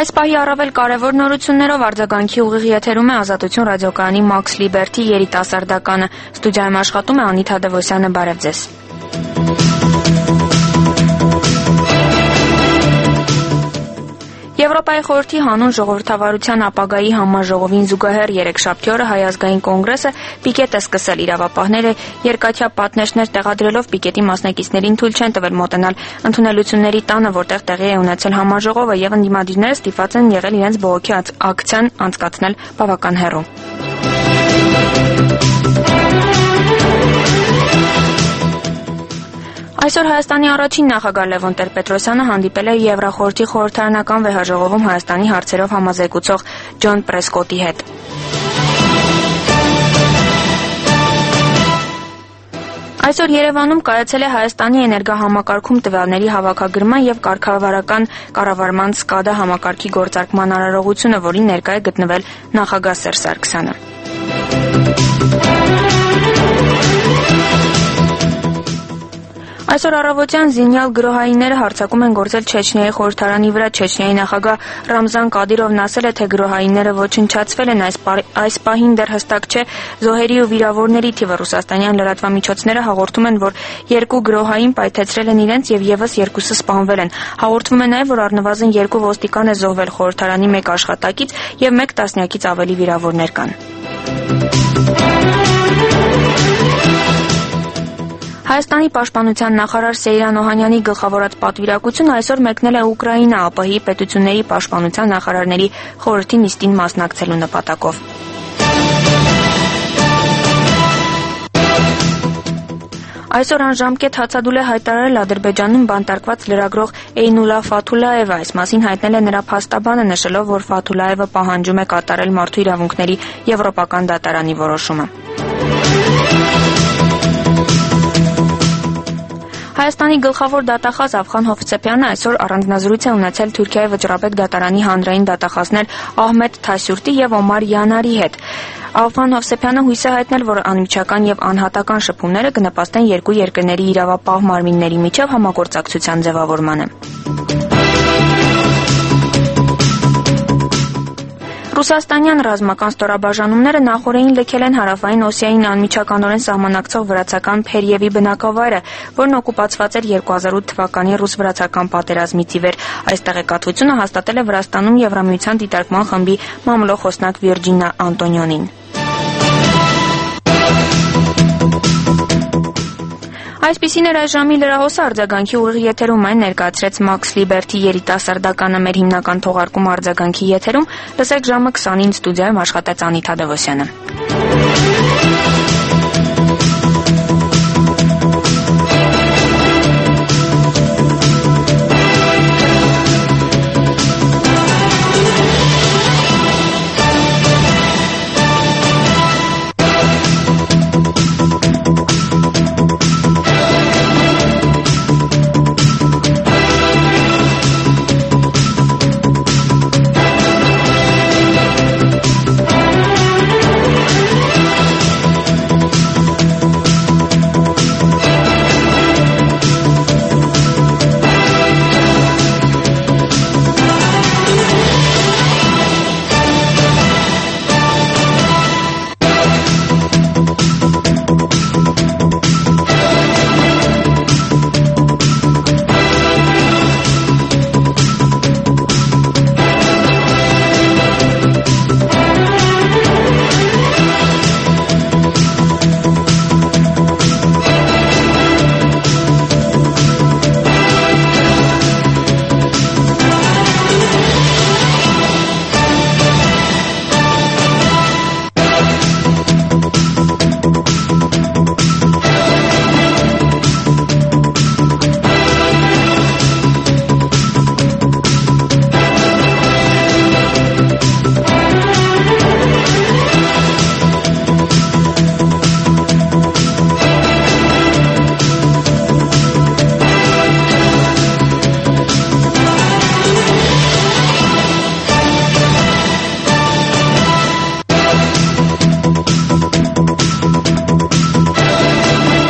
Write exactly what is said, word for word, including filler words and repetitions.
Այս պահի առավել կարևոր նորություններով արձագանքի ուղիղ եթերում է Ազատություն ռադիոկայանի Max Liberty երիտասարդականը։ Ստուդիայում աշխատում է Անիթա Դևոսյանը, բարև ձեզ։ Եվրոպայի խորհրդի հանուն ժողովրդավարության ապագայի համաժողովին զուգահեռ երեքշաբթի օրը Հայ ազգային կոնգրեսը պիկետ է սկսել իրավապահները երկաթյա պատնեշներ տեղադրելով պիկետի մասնակիցներին թույլ չեն տվել մոտենալ ընդունելությունների տանը, որտեղ տեղի է ունեցել համաժողովը, եւ ընդդիմադիրները ստիպված են եղել իրենց բողոքի ակցիան անցկացնել բավական հեռու։ Այսօր Հայաստանի առաջին նախագահ Լևոն Տեր-Պետրոսյանը հանդիպել է Եվրախորհրդի խորհրդարանական վեհաժողովում Հայաստանի հարցերով համազեկուցող Ջոն Պրեսկոտի հետ։ Այսօր Երևանում կայացել է Հայաստանի էներգահամակարգում տվյալների հավաքագրման եւ կարգավարական կառավարման սկադա համակարգի գործարկման արարողությունը, որին ներկա է գտնվել նախագահ Սերժ Սարգսյանը։ Այսօր առավոտյան զինյալ գրոհայինները հարձակում են գործել Չեչնիայի խորհրդարանի վրա։ Չեչնիայի նախագահ Ռամզան Կադիրովն ասել է, թե գրոհայինները ոչնչացվել են, այս, այս պահին դեռ հստակ չէ զոհերի ու վիրավորների թիվը։ Ռուսաստանյան լրատվամիջոցները հաղորդում են, որ երկու գրոհային պայթեցրել են իրենց եւ եւս երկուսը սպանվել են։ Հաղորդվում է նաեւ, որ առնվազն երկու ոստիկան է զոհվել խորհրդարանի մեկ աշխատակից եւ մեկ տասնյակից ավելի վիրավորներ կան։ Հայաստանի պաշտպանության նախարար Սեյրան Օհանյանի գլխավորած պատվիրակությունը այսօր մեկնել է Ուկրաինա ԱՊՀ-ի պետությունների պաշտպանության նախարարների խորհրդի նիստին մասնակցելու նպատակով։ Այսօր անժամկետ հացադուլ է հայտարարել Ադրբեջանում բանտարկված լրագրող Էյնուլա Ֆաթուլաևը։ Այս մասին հայտնել է նրա փաստաբանը, նշելով, որ Ֆաթուլաևը պահանջում է կատարել մարդու իրավունքների եվրոպական դատարանի որոշումը։ Հայաստանի գլխավոր դատախազ Ավղան Հովսեփյանը այսօր առանձնազրույց է ունեցել Թուրքիայի վճռաբեկ դատարանի հանրային դատախազներ Ահմեդ Թասյուրտի եւ Օմար Յանարի հետ։ Ավղան Հովսեփյանը հույս է հայտնել, որ անմիջական եւ անհատական շփումները կնպաստեն երկու երկրների իրավապահ մարմինների միջև համագործակցության ձևավորմանը։ Ռուսաստանյան ռազմական ստորաբաժանումները նախորդին լքել են Հարավային Օսիային անմիջականորեն սահմանակցող վրացական Փերիևի բնակավայրը, որն օկուպացված էր երկու հազար ութ թվականի ռուս-վրացական պատերազմից ի վեր։ Այս տեղեկատվությունը հաստատել է Վրաստանում Եվրամիության դիտարկման խմբի մամլո խոսնակ Վիրջինա Անտոնիոնին։ Այսպիսին էր այս ժամի լրահոսը արձագանքի ուղիղ եթերում այն ներկայացրեց Max Liberty երիտասարդականը մեր հիմնական թողարկումը արձագանքի եթերում լսեք ժամը քսանին ստուդիայում աշխատեց Անիթա Դևոսյանը։